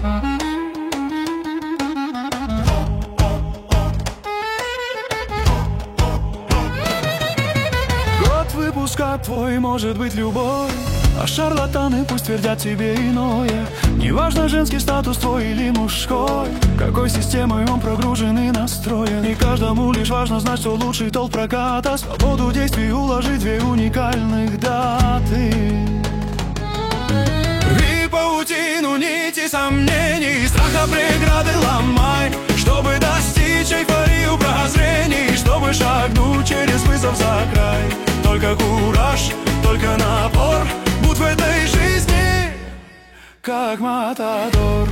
Год выпуска твой может быть любой, а шарлатаны пусть твердят тебе иное. Неважно, женский статус твой или мужской, какой системой он прогружен и настроен. И каждому лишь важно знать, что лучший толк проката. Свободу действий уложить две уникальных даты. И паутину нити сомнений, страха преграды ломай, чтобы достичь эйфорию прозрений, чтобы шагнуть через вызов за край. Только кураж, только напор, будь в этой жизни как матадор.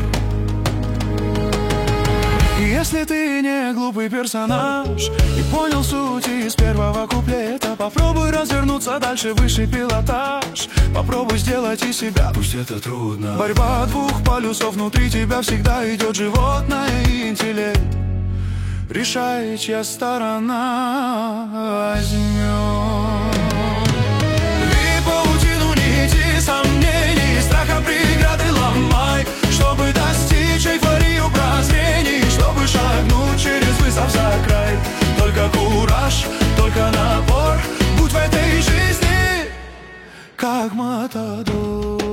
И если ты не глупый персонаж и понял суть из первого куплета, попробуй развернуться дальше, выше пилотаж. Попробуй сделать из себя, пусть это трудно, борьба двух полюсов. Внутри тебя всегда идет животное и интеллект. Решай, чья сторона возьмет. И паутину нити сомнений, страха преграды ломай, чтобы достичь эйфорию прозрений, чтобы шагнуть через вызов за край. Только кураж, только напор, будь в этой жизни как матадор.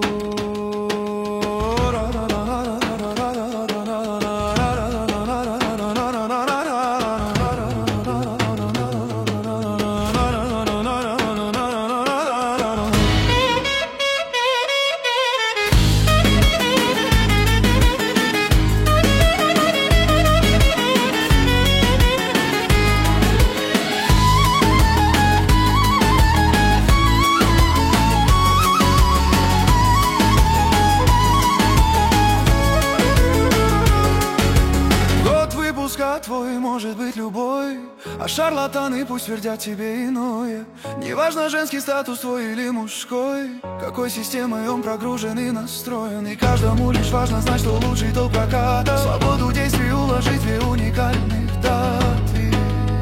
Твой может быть любой, а шарлатаны пусть твердят тебе иное. Неважно, женский статус твой или мужской, какой системой он прогружен и настроен. И каждому лишь важно знать, что лучший толк проката. Свободу действий уложить две уникальных даты.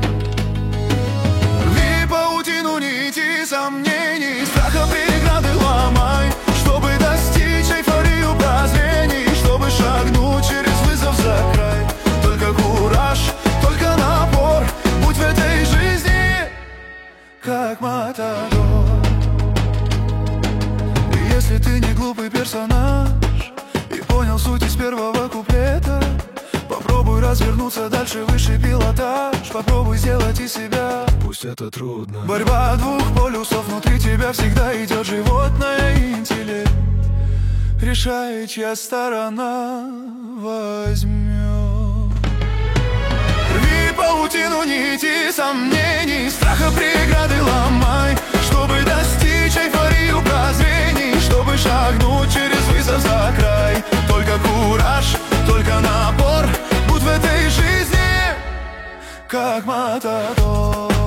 Рви паутину нити сомнений, страха преграды ломай, чтобы достичь эйфорию прозрений, чтобы шагнуть через вызов за край. Только кураж, только напор, будь в этой жизни как матадор. И если ты не глупый персонаж и понял суть из первого куплета, попробуй развернуться дальше, выше пилотаж. Попробуй сделать из себя, пусть это трудно, борьба двух полюсов. Внутри тебя всегда идет животное и интеллект. Решай, чья сторона возьмет. Паутину нити сомнений, страха преграды ломай, чтобы достичь эйфорию прозрений, чтобы шагнуть через вызов за край. Только кураж, только напор, будь в этой жизни как матадор.